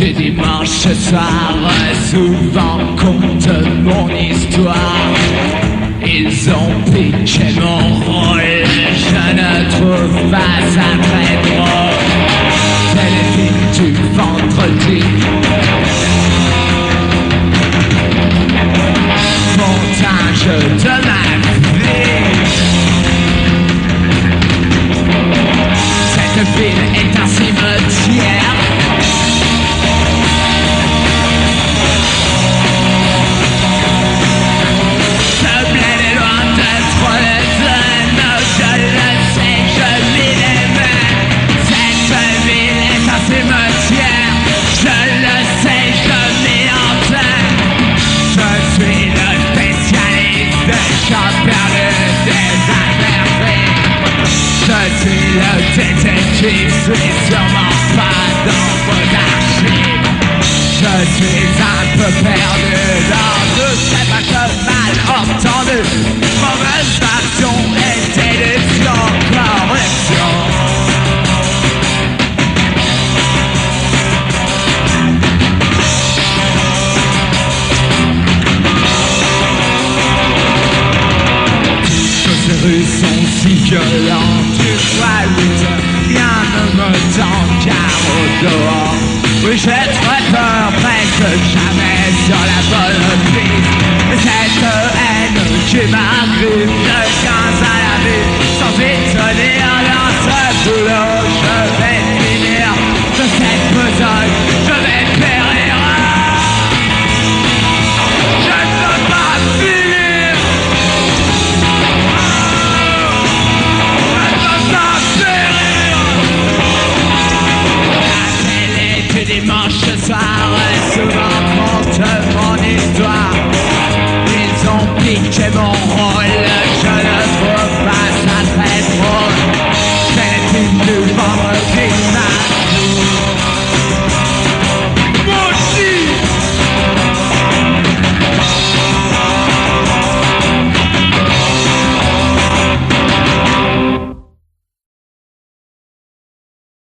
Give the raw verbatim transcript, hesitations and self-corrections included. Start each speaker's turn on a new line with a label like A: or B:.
A: du dimanche soir, souvent compte mon histoire. Ils ont piqué mon rôle, je ne trouve pas ça très drôle. C'est le film du vendredi. Montage de ma vie. Cette ville est un cimetière. Je suis le détective, je suis sûrement pas dans vos archives. Je suis un peu perdu dans tout ces matchs mal entendus. Mauvaise façon et délusion, corruption. Toutes ces rues sont si violentes. Rien ne me t'encarre au dehors. Oui, j'ai très peur, presque jamais sur la bonne piste. Cette haine qui m'arrive de quinze à la vie, sans vite tenir dans ce boulot, je vais finir de cette besogne, je vais périr. Je ne peux pas finir. Dimanche soir, souvent compte mon histoire. Ils ont piqué mon rôle.